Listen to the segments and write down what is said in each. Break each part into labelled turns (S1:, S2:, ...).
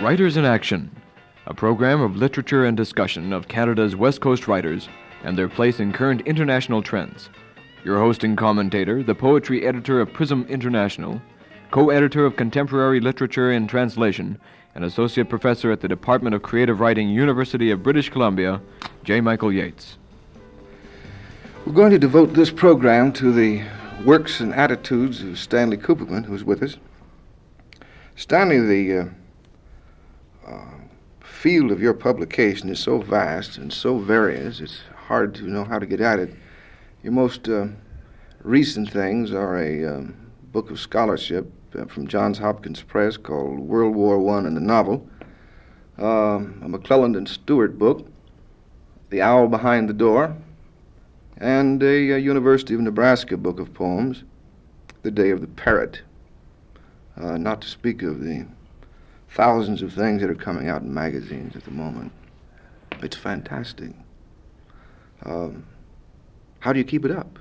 S1: Writers in Action, a program of literature and discussion of Canada's West Coast writers and their place in current international trends. Your host and commentator, the poetry editor of Prism International, co-editor of Contemporary Literature and Translation, and associate professor at the Department of Creative Writing, University of British Columbia, J. Michael Yates.
S2: We're going to devote this program to the works and attitudes of Stanley Cooperman, who's with us. Stanley, the field of your publication is so vast and so various, it's hard to know how to get at it. Your most recent things are a book of scholarship from Johns Hopkins Press called World War I and the Novel, a McClelland and Stewart book, The Owl Behind the Door, and a University of Nebraska book of poems, The Day of the Parrot, not to speak of the thousands of things that are coming out in magazines at the moment. It's fantastic. How do you keep it up?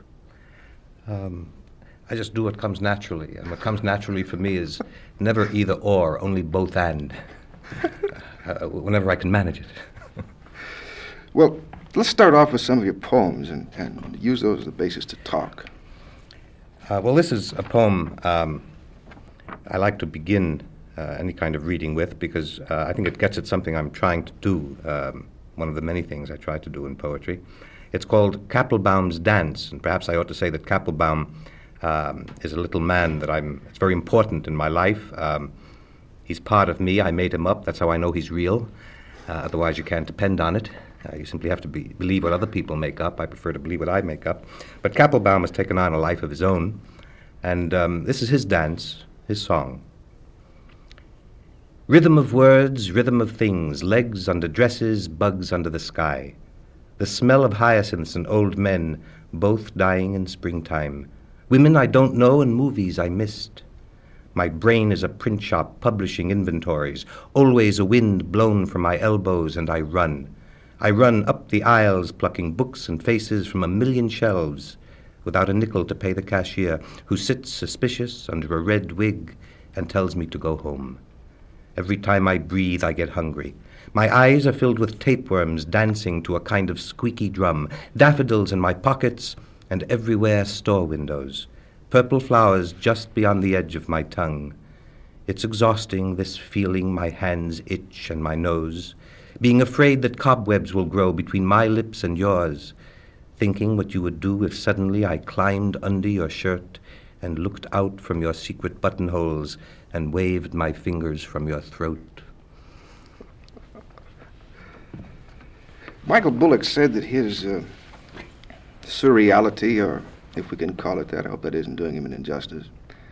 S3: I just do what comes naturally, and what comes naturally for me is never either or, only both and, whenever I can manage it.
S2: Well, let's start off with some of your poems and use those as the basis to talk.
S3: Well, this is a poem I like to begin any kind of reading with because I think it gets at something I'm trying to do, one of the many things I try to do in poetry. It's called Kappelbaum's Dance, and perhaps I ought to say that Kappelbaum is a little man that it's very important in my life. He's part of me. I made him up. That's how I know he's real. Otherwise, you can't depend on it. You simply have to believe what other people make up. I prefer to believe what I make up. But Kappelbaum has taken on a life of his own, and this is his dance, his song. Rhythm of words, rhythm of things, legs under dresses, bugs under the sky. The smell of hyacinths and old men, both dying in springtime. Women I don't know and movies I missed. My brain is a print shop publishing inventories, always a wind blown from my elbows, and I run. I run up the aisles plucking books and faces from a million shelves without a nickel to pay the cashier, who sits suspicious under a red wig and tells me to go home. Every time I breathe, I get hungry. My eyes are filled with tapeworms dancing to a kind of squeaky drum, daffodils in my pockets, and everywhere store windows, purple flowers just beyond the edge of my tongue. It's exhausting, this feeling my hands itch and my nose, being afraid that cobwebs will grow between my lips and yours, thinking what you would do if suddenly I climbed under your shirt and looked out from your secret buttonholes and waved my fingers from your throat.
S2: Michael Bullock said that his surreality, or if we can call it that, I hope that isn't doing him an injustice,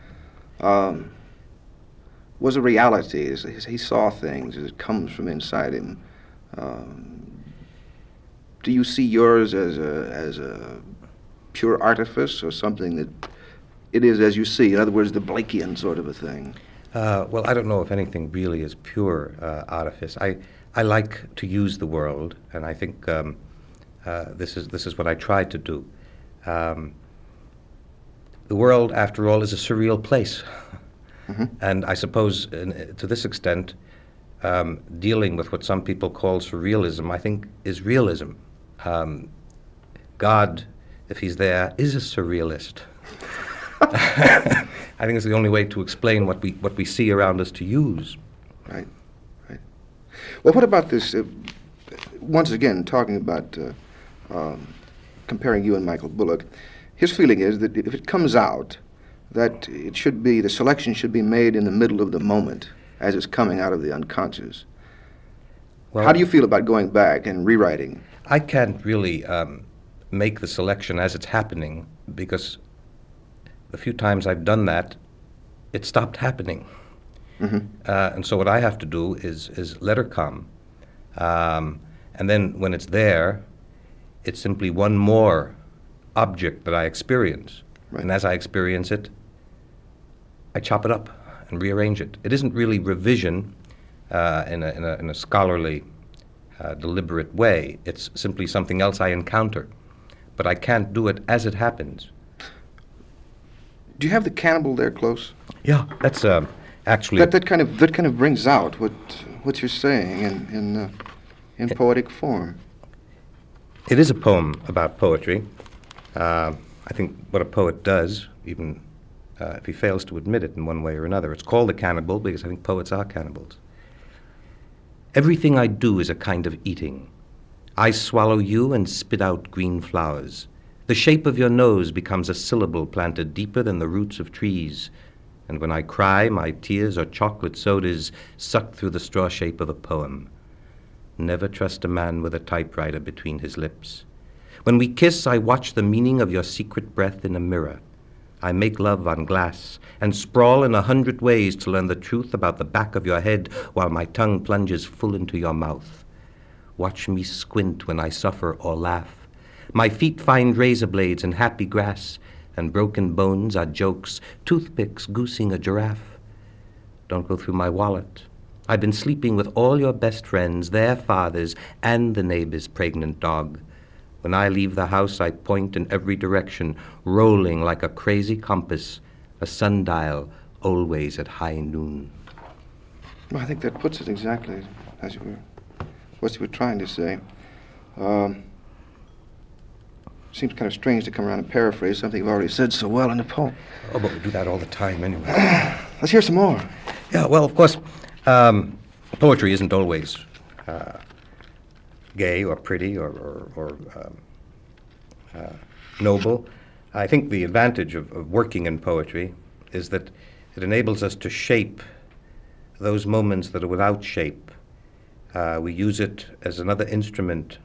S2: was a reality. He saw things as it comes from inside him. Do you see yours as a pure artifice or something that it is as you see? In other words, the Blakean sort of a thing.
S3: Well, I don't know if anything really is pure artifice. I like to use the world, and I think this is what I try to do. The world, after all, is a surreal place. Mm-hmm. And I suppose, to this extent, dealing with what some people call surrealism, I think, is realism. God, if he's there, is a surrealist. I think it's the only way to explain what we see around us to use.
S2: Right. Well, what about this? Once again, talking about comparing you and Michael Bullock, his feeling is that if it comes out, that the selection should be made in the middle of the moment, as it's coming out of the unconscious. Well, how do you feel about going back and rewriting?
S3: I can't really make the selection as it's happening, because the few times I've done that, it stopped happening. Mm-hmm. And so what I have to do is let her come. And then when it's there, it's simply one more object that I experience. Right. And as I experience it, I chop it up and rearrange it. It isn't really revision in a scholarly, deliberate way. It's simply something else I encounter. But I can't do it as it happens.
S2: Do you have the cannibal there close?
S3: Yeah, that's actually
S2: that kind of brings out what you're saying in poetic form.
S3: It is a poem about poetry. I think what a poet does, even if he fails to admit it in one way or another, it's called The Cannibal because I think poets are cannibals. Everything I do is a kind of eating. I swallow you and spit out green flowers. The shape of your nose becomes a syllable planted deeper than the roots of trees. And when I cry, my tears are chocolate sodas sucked through the straw shape of a poem. Never trust a man with a typewriter between his lips. When we kiss, I watch the meaning of your secret breath in a mirror. I make love on glass and sprawl in 100 ways to learn the truth about the back of your head while my tongue plunges full into your mouth. Watch me squint when I suffer or laugh. My feet find razor blades in happy grass, and broken bones are jokes, toothpicks goosing a giraffe. Don't go through my wallet. I've been sleeping with all your best friends, their fathers, and the neighbor's pregnant dog. When I leave the house, I point in every direction, rolling like a crazy compass, a sundial always at high noon.
S2: Well, I think that puts it exactly as what you were trying to say. Seems kind of strange to come around and paraphrase something you've already said so well in the poem.
S3: Oh, but we do that all the time anyway.
S2: Let's hear some more.
S3: Yeah, well, of course, poetry isn't always gay or pretty or noble. I think the advantage of working in poetry is that it enables us to shape those moments that are without shape. We use it as another instrument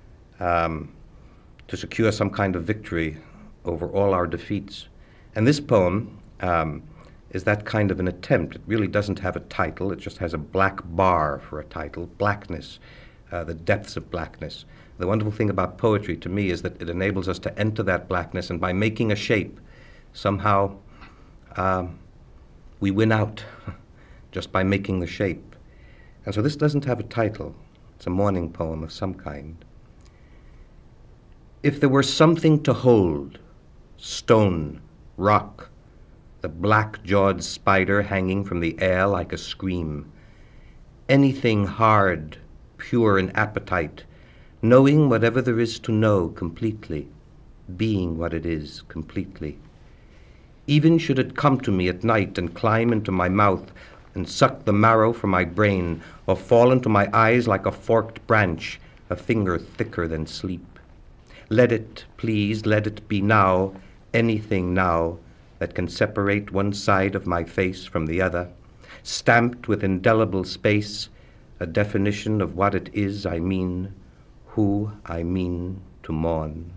S3: to secure some kind of victory over all our defeats. And this poem is that kind of an attempt. It really doesn't have a title. It just has a black bar for a title, blackness, the depths of blackness. The wonderful thing about poetry to me is that it enables us to enter that blackness, and by making a shape, somehow we win out just by making the shape. And so this doesn't have a title. It's a morning poem of some kind. If there were something to hold, stone, rock, the black-jawed spider hanging from the air like a scream, anything hard, pure in appetite, knowing whatever there is to know completely, being what it is completely. Even should it come to me at night and climb into my mouth and suck the marrow from my brain, or fall into my eyes like a forked branch, a finger thicker than sleep. Let it, please, let it be now, anything now, that can separate one side of my face from the other, stamped with indelible space, a definition of what it is I mean, who I mean to mourn.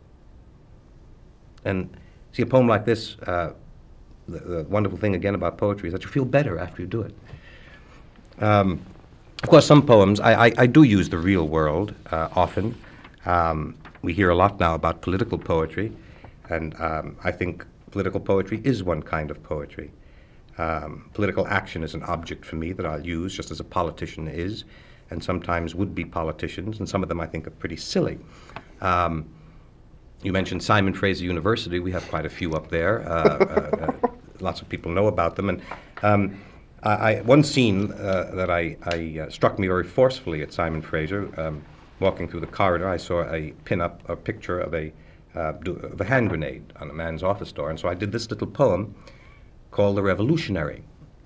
S3: And see, a poem like this, the wonderful thing again about poetry is that you feel better after you do it. Of course, some poems, I do use the real world often. We hear a lot now about political poetry, and I think political poetry is one kind of poetry. Political action is an object for me that I'll use just as a politician is, and sometimes would-be politicians, and some of them I think are pretty silly. You mentioned Simon Fraser University. We have quite a few up there. Lots of people know about them. And one scene that I struck me very forcefully at Simon Fraser, walking through the corridor, I saw a pin-up, a picture of a hand grenade on a man's office door. And so I did this little poem called The Revolutionary.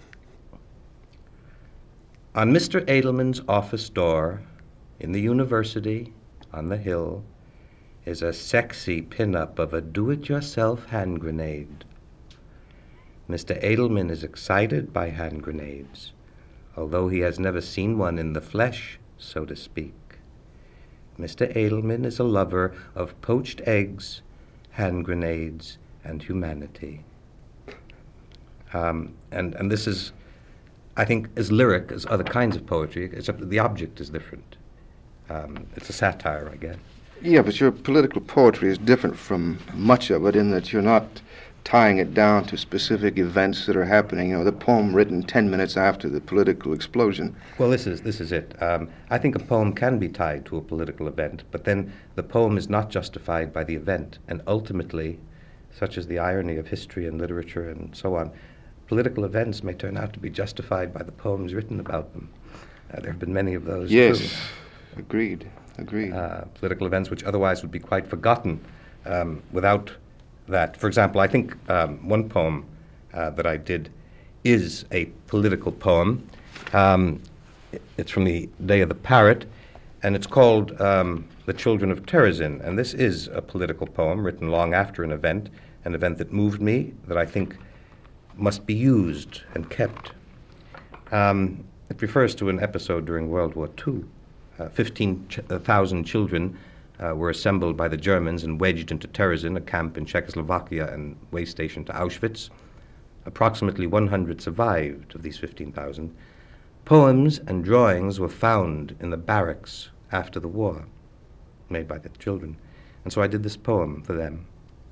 S3: On Mr. Edelman's office door in the university on the hill is a sexy pin-up of a do-it-yourself hand grenade. Mr. Edelman is excited by hand grenades, although he has never seen one in the flesh, so to speak. Mr. Edelman is a lover of poached eggs, hand grenades, and humanity. And this is, I think, as lyric as other kinds of poetry, except that the object is different. It's a satire, I guess.
S2: Yeah, but your political poetry is different from much of it in that you're not tying it down to specific events that are happening. You know, the poem written 10 minutes after the political explosion.
S3: Well, this is it. I think a poem can be tied to a political event, but then the poem is not justified by the event. And ultimately, such is the irony of history and literature and so on, political events may turn out to be justified by the poems written about them. There have been many of those,
S2: Yes,
S3: too.
S2: agreed.
S3: Political events which otherwise would be quite forgotten without that. For example, I think one poem that I did is a political poem. It's from the Day of the Parrot, and it's called The Children of Terezin. And this is a political poem written long after an event that moved me, that I think must be used and kept. It refers to an episode during World War II. 15,000 children were assembled by the Germans and wedged into Terezin, a camp in Czechoslovakia and way station to Auschwitz. Approximately 100 survived of these 15,000. Poems and drawings were found in the barracks after the war, made by the children. And so I did this poem for them.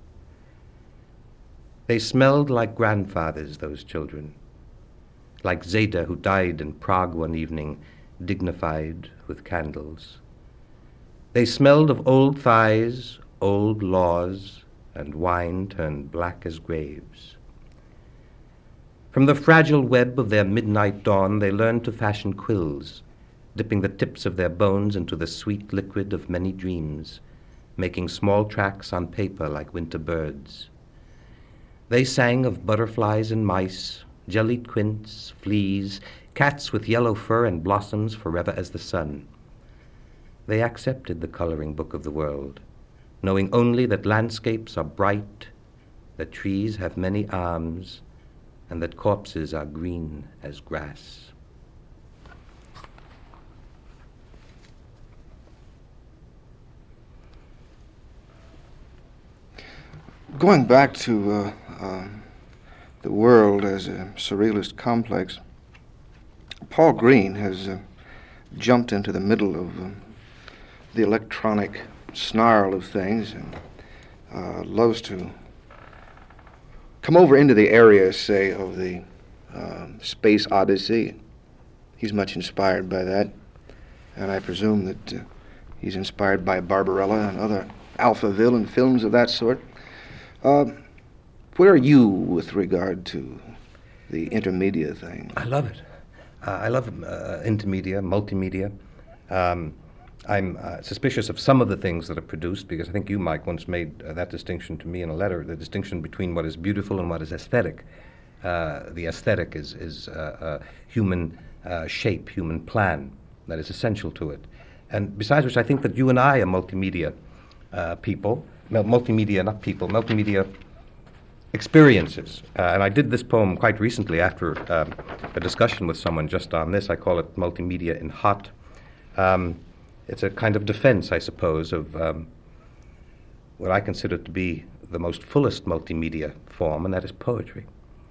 S3: They smelled like grandfathers, those children, like Zeta, who died in Prague one evening, dignified with candles. They smelled of old thighs, old laws, and wine turned black as graves. From the fragile web of their midnight dawn, they learned to fashion quills, dipping the tips of their bones into the sweet liquid of many dreams, making small tracks on paper like winter birds. They sang of butterflies and mice, jellied quints, fleas, cats with yellow fur and blossoms forever as the sun. They accepted the coloring book of the world, knowing only that landscapes are bright, that trees have many arms, and that corpses are green as grass.
S2: Going back to the world as a surrealist complex, Paul Green has jumped into the middle of the electronic snarl of things and loves to come over into the area, say, of the space odyssey. He's much inspired by that, and I presume that he's inspired by Barbarella and other Alphaville and films of that sort. Where are you with regard to the intermedia thing?
S3: I love it. I love intermedia, multimedia. I'm suspicious of some of the things that are produced, because I think you, Mike, once made that distinction to me in a letter, the distinction between what is beautiful and what is aesthetic. The aesthetic is human shape, human plan that is essential to it. And besides which, I think that you and I are multimedia people, multimedia experiences. And I did this poem quite recently after a discussion with someone just on this. I call it Multimedia in Hot. It's a kind of defense, I suppose, of what I consider to be the most fullest multimedia form, and that is poetry.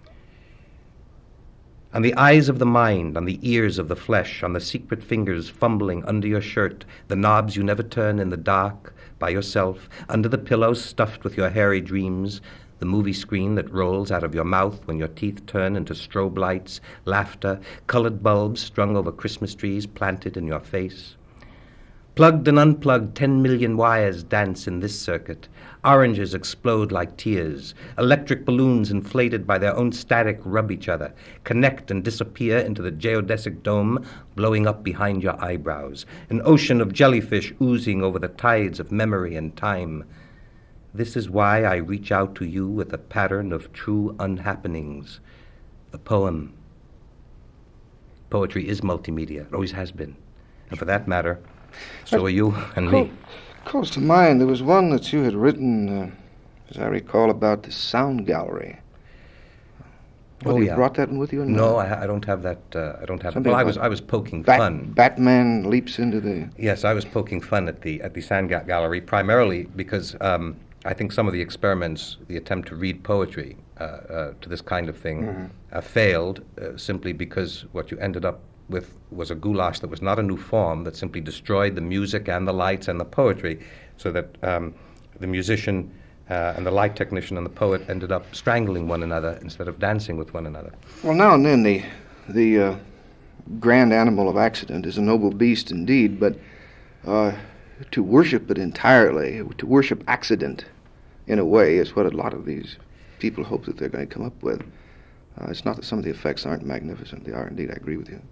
S3: On the eyes of the mind, on the ears of the flesh, on the secret fingers fumbling under your shirt, the knobs you never turn in the dark, by yourself, under the pillows stuffed with your hairy dreams, the movie screen that rolls out of your mouth when your teeth turn into strobe lights, laughter, colored bulbs strung over Christmas trees planted in your face. Plugged and unplugged, 10 million wires dance in this circuit. Oranges explode like tears. Electric balloons inflated by their own static rub each other, connect and disappear into the geodesic dome, blowing up behind your eyebrows. An ocean of jellyfish oozing over the tides of memory and time. This is why I reach out to you with a pattern of true unhappenings. The poem. Poetry is multimedia. It always has been. And for that matter, so are you and me.
S2: Calls to mind, there was one that you had written, as I recall, about the sound gallery. You brought that in with you?
S3: No, I don't have that. I don't have.
S2: Something
S3: Well, I was poking fun.
S2: Batman leaps into the.
S3: Yes, I was poking fun at the sound gallery primarily because I think some of the experiments, the attempt to read poetry to this kind of thing, failed simply because what you ended up with was a goulash that was not a new form, that simply destroyed the music and the lights and the poetry, so that the musician and the light technician and the poet ended up strangling one another instead of dancing with one another.
S2: Well, now and then the grand animal of accident is a noble beast indeed, but to worship it entirely, to worship accident in a way, is what a lot of these people hope that they're going to come up with. It's not that some of the effects aren't magnificent. They are indeed. I agree with you.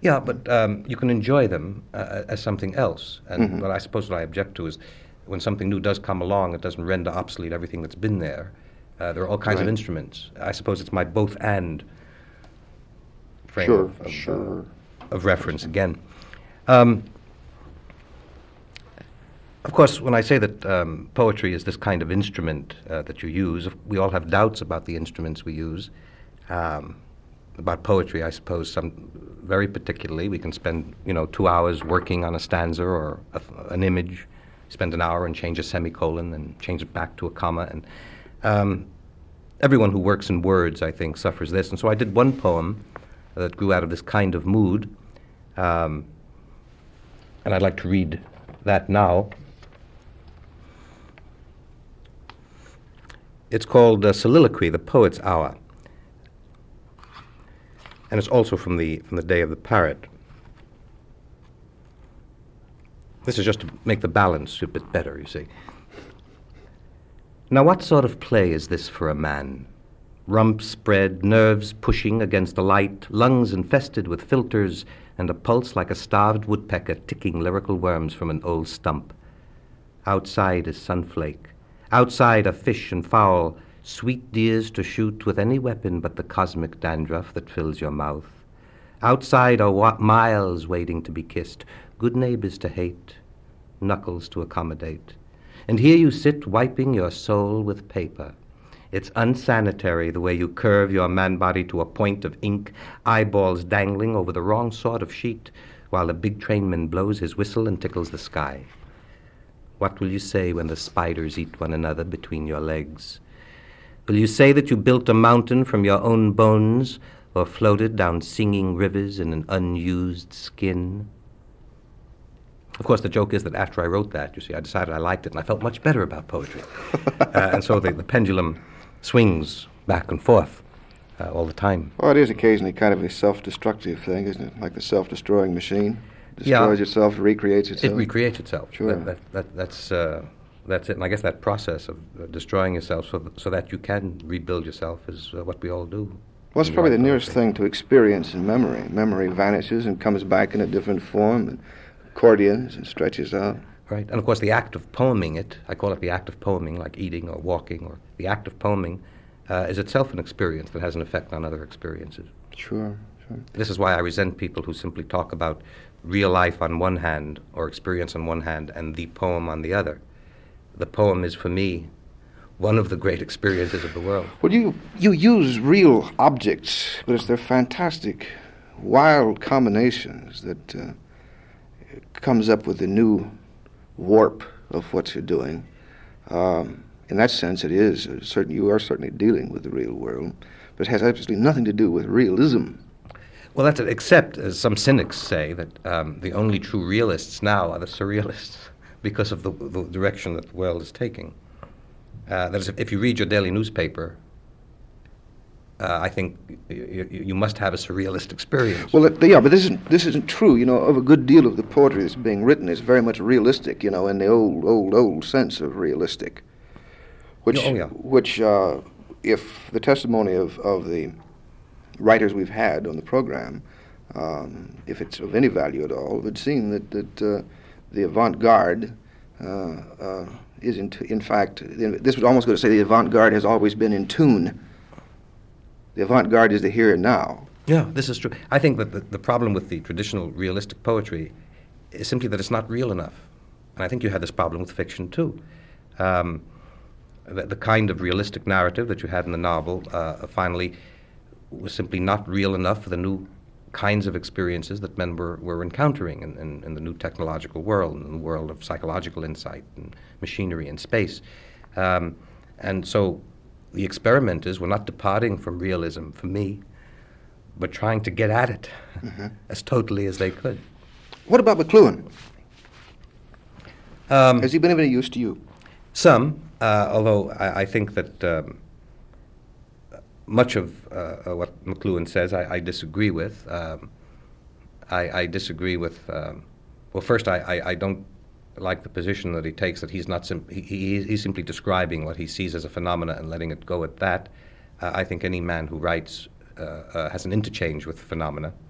S3: Yeah, but you can enjoy them as something else. And what I suppose what I object to is when something new does come along, it doesn't render obsolete everything that's been there. There are all kinds of instruments. I suppose it's my both and frame of reference again. Of course, when I say that poetry is this kind of instrument that you use, we all have doubts about the instruments we use. About poetry, I suppose, very particularly, we can spend 2 hours working on a stanza or an image, spend an hour and change a semicolon and change it back to a comma. And everyone who works in words, I think, suffers this. And so I did one poem that grew out of this kind of mood, and I'd like to read that now. It's called Soliloquy, the Poet's Hour. And it's also from the Day of the Parrot. This is just to make the balance a bit better, you see. Now, what sort of play is this for a man? Rump spread, nerves pushing against the light, lungs infested with filters, and a pulse like a starved woodpecker ticking lyrical worms from an old stump. Outside is sunflake. Outside are fish and fowl, sweet deers to shoot with any weapon but the cosmic dandruff that fills your mouth. Outside are miles waiting to be kissed, good neighbors to hate, knuckles to accommodate. And here you sit wiping your soul with paper. It's unsanitary the way you curve your man-body to a point of ink, eyeballs dangling over the wrong sort of sheet, while the big trainman blows his whistle and tickles the sky. What will you say when the spiders eat one another between your legs? Will you say that you built a mountain from your own bones, or floated down singing rivers in an unused skin? Of course, the joke is that after I wrote that, you see, I decided I liked it, and I felt much better about poetry. And so the pendulum swings back and forth all the time.
S2: Well, it is occasionally kind of a self-destructive thing, isn't it? Like the self-destroying machine. Destroys itself, recreates itself.
S3: It recreates itself.
S2: Sure.
S3: That's it. And I guess that process of destroying yourself so that you can rebuild yourself is what we all do.
S2: Well, it's probably the nearest thing to experience in memory. Memory vanishes and comes back in a different form and accordions and stretches out.
S3: Right. And, of course, the act of poeming it, I call it the act of poeming, like eating or walking, or the act of poeming is itself an experience that has an effect on other experiences.
S2: Sure.
S3: This is why I resent people who simply talk about real life on one hand or experience on one hand and the poem on the other. The poem is, for me, one of the great experiences of the world.
S2: Well, you use real objects, but it's their fantastic, wild combinations that comes up with a new warp of what you're doing. In that sense, it is you are certainly dealing with the real world, but it has absolutely nothing to do with realism.
S3: Well, that's it, except, as some cynics say, that the only true realists now are the surrealists because of the direction that the world is taking. That is, if you read your daily newspaper, I think you must have a surrealist experience.
S2: Well, but this isn't true. Of a good deal of the poetry that's being written is very much realistic. In the old sense of realistic, which if the testimony of the writers we've had on the program, if it's of any value at all, it would seem that the avant-garde is in fact, this would almost go to say the avant-garde has always been in tune. The avant-garde is the here and now.
S3: Yeah, this is true. I think that the problem with the traditional realistic poetry is simply that it's not real enough. And I think you had this problem with fiction too. The kind of realistic narrative that you had in the novel finally was simply not real enough for the new kinds of experiences that men were encountering in the new technological world, in the world of psychological insight and machinery and space. And so the experimenters were not departing from realism, for me, but trying to get at it as totally as they could.
S2: What about McLuhan? Has he been of any use to you?
S3: Some, although I think that much of what McLuhan says I disagree with. I disagree with, well, first I don't like the position that he takes, that he's not he's simply describing what he sees as a phenomena and letting it go at that. I think any man who writes has an interchange with phenomena,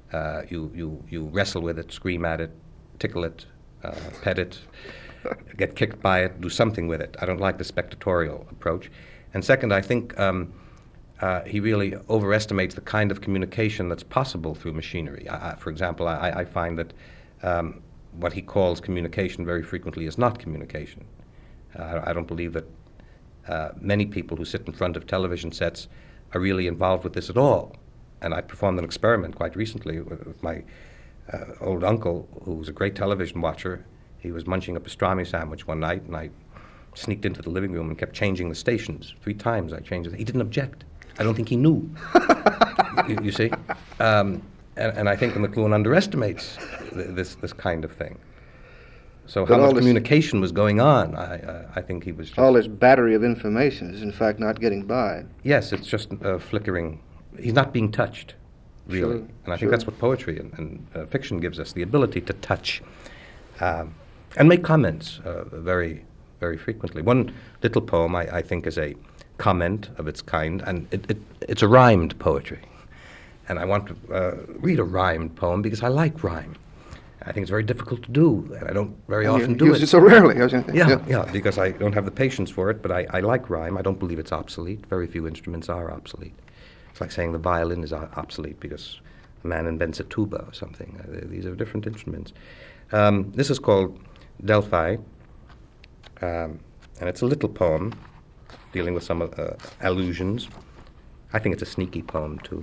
S3: You wrestle with it, scream at it, tickle it, pet it, get kicked by it, do something with it. I don't like the spectatorial approach. And second, I think he really overestimates the kind of communication that's possible through machinery. For example, I find that what he calls communication very frequently is not communication. I don't believe that many people who sit in front of television sets are really involved with this at all. And I performed an experiment quite recently with my old uncle, who was a great television watcher. He was munching a pastrami sandwich one night, and I sneaked into the living room and kept changing the stations. 3 times I changed it. He didn't object. I don't think he knew. you see? And I think the McLuhan underestimates this kind of thing. So how much communication was going on, I think he was just...
S2: All this battery of information is in fact not getting by.
S3: Yes, it's just flickering. He's not being touched, really.
S2: Sure,
S3: and I think that's what poetry and fiction gives us, the ability to touch and make comments very, very frequently. One little poem, I think, is a comment of its kind, and it's a rhymed poetry. And I want to read a rhymed poem because I like rhyme. I think it's very difficult to do, and I don't very often do it.
S2: So rarely.
S3: Yeah, because I don't have the patience for it, but I like rhyme. I don't believe it's obsolete. Very few instruments are obsolete. It's like saying the violin is obsolete because a man invents a tuba or something. These are different instruments. This is called Delphi, and it's a little poem dealing with some allusions. I think it's a sneaky poem, too.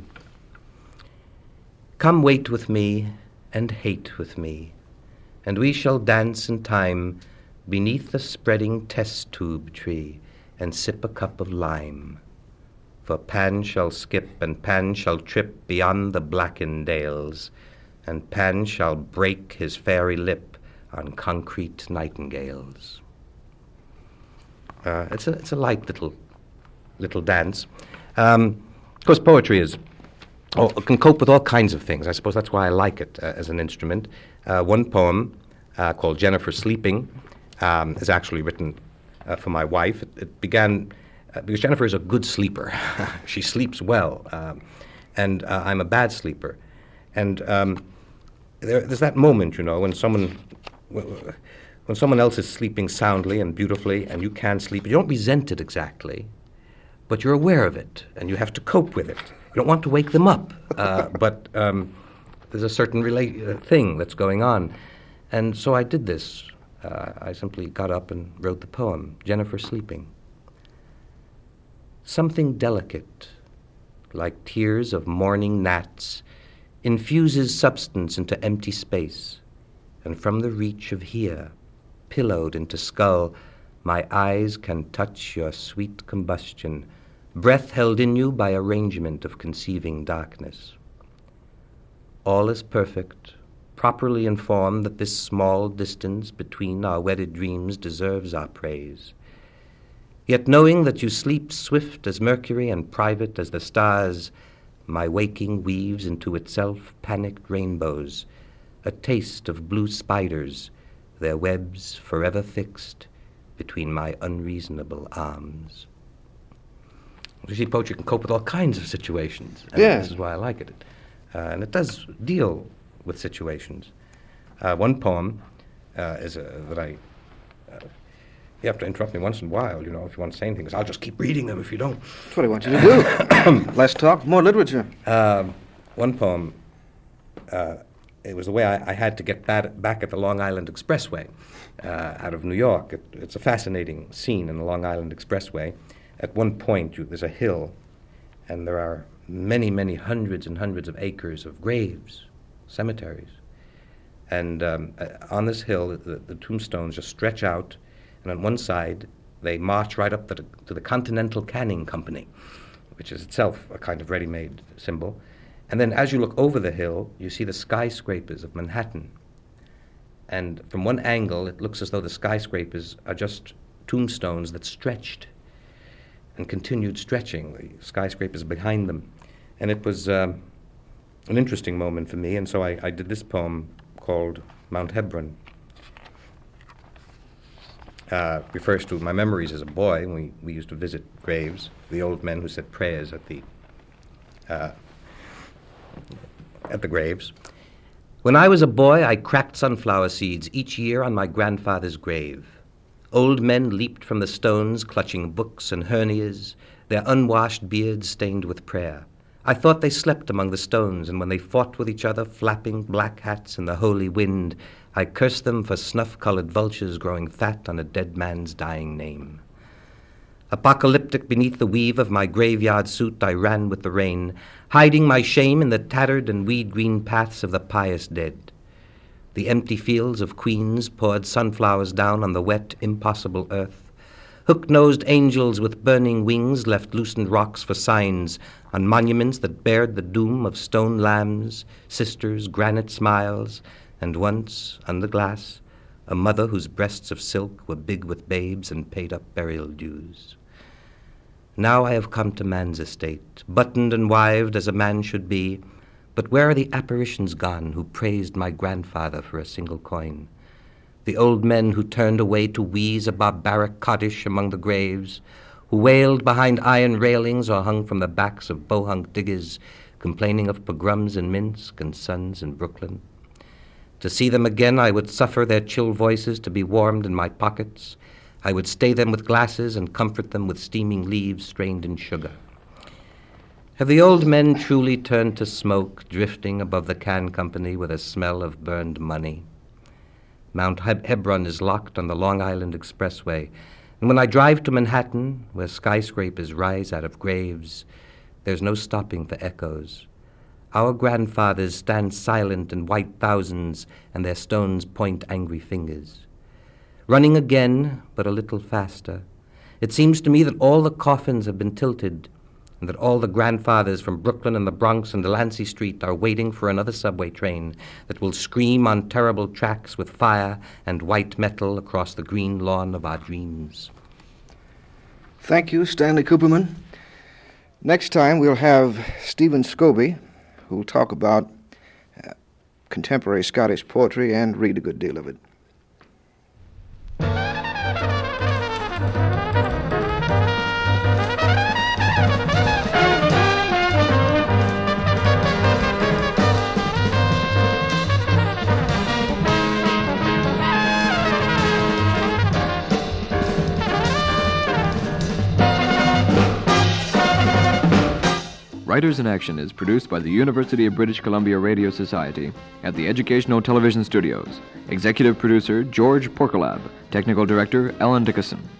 S3: Come wait with me and hate with me, and we shall dance in time beneath the spreading test tube tree and sip a cup of lime. For Pan shall skip and Pan shall trip beyond the blackened dales, and Pan shall break his fairy lip on concrete nightingales. It's a light little dance. Of course, poetry can cope with all kinds of things. I suppose that's why I like it as an instrument. One poem called Jennifer Sleeping is actually written for my wife. It began because Jennifer is a good sleeper. She sleeps well, and I'm a bad sleeper. And there's that moment, when someone else is sleeping soundly and beautifully and you can't sleep. You don't resent it exactly, but you're aware of it, and you have to cope with it. You don't want to wake them up, but there's a certain thing that's going on. And so I did this. I simply got up and wrote the poem, Jennifer Sleeping. Something delicate, like tears of morning gnats, infuses substance into empty space, and from the reach of here, pillowed into skull, my eyes can touch your sweet combustion, breath held in you by arrangement of conceiving darkness. All is perfect, properly informed that this small distance between our wedded dreams deserves our praise. Yet knowing that you sleep swift as Mercury and private as the stars, my waking weaves into itself panicked rainbows, a taste of blue spiders, their webs forever fixed between my unreasonable arms. You see, poetry can cope with all kinds of situations, and this is why I like it. And it does deal with situations. One poem is that I... you have to interrupt me once in a while, if you want to say anything, because I'll just keep reading them if you don't.
S2: That's what I want you to do. Less talk, more literature.
S3: One poem, it was the way I had to get back at the Long Island Expressway out of New York. It's a fascinating scene in the Long Island Expressway. At one point, there's a hill, and there are many, many hundreds and hundreds of acres of graves, cemeteries. And on this hill, the tombstones just stretch out, and on one side, they march right up to the Continental Canning Company, which is itself a kind of ready-made symbol. And then as you look over the hill, you see the skyscrapers of Manhattan. And from one angle, it looks as though the skyscrapers are just tombstones that stretched and continued stretching, the skyscrapers behind them. And it was an interesting moment for me, and so I did this poem called Mount Hebron. Refers to my memories as a boy when we used to visit graves, the old men who said prayers at the at the graves. When I was a boy, I cracked sunflower seeds each year on my grandfather's grave. Old men leaped from the stones, clutching books and hernias, their unwashed beards stained with prayer. I thought they slept among the stones, and when they fought with each other, flapping black hats in the holy wind, I cursed them for snuff-colored vultures growing fat on a dead man's dying name. Apocalyptic beneath the weave of my graveyard suit, I ran with the rain, hiding my shame in the tattered and weed-green paths of the pious dead. The empty fields of Queens poured sunflowers down on the wet, impossible earth. Hook-nosed angels with burning wings left loosened rocks for signs on monuments that bared the doom of stone lambs, sisters, granite smiles, and once, under glass, a mother whose breasts of silk were big with babes and paid up burial dues. Now I have come to man's estate, buttoned and wived as a man should be, but where are the apparitions gone who praised my grandfather for a single coin? The old men who turned away to wheeze a barbaric Kaddish among the graves, who wailed behind iron railings or hung from the backs of bohunk diggers, complaining of pogroms in Minsk and Sons in Brooklyn. To see them again, I would suffer their chill voices to be warmed in my pockets. I would stay them with glasses and comfort them with steaming leaves strained in sugar. Have the old men truly turned to smoke, drifting above the can company with a smell of burned money? Mount Hebron is locked on the Long Island Expressway, and when I drive to Manhattan, where skyscrapers rise out of graves, there's no stopping for echoes. Our grandfathers stand silent in white thousands, and their stones point angry fingers. Running again, but a little faster, it seems to me that all the coffins have been tilted, and that all the grandfathers from Brooklyn and the Bronx and Delancey Street are waiting for another subway train that will scream on terrible tracks with fire and white metal across the green lawn of our dreams.
S2: Thank you, Stanley Cooperman. Next time we'll have Stephen Scobie, who will talk about contemporary Scottish poetry and read a good deal of it.
S1: Writers in Action is produced by the University of British Columbia Radio Society at the Educational Television Studios. Executive producer George Porkalab. Technical director Alan Dickerson.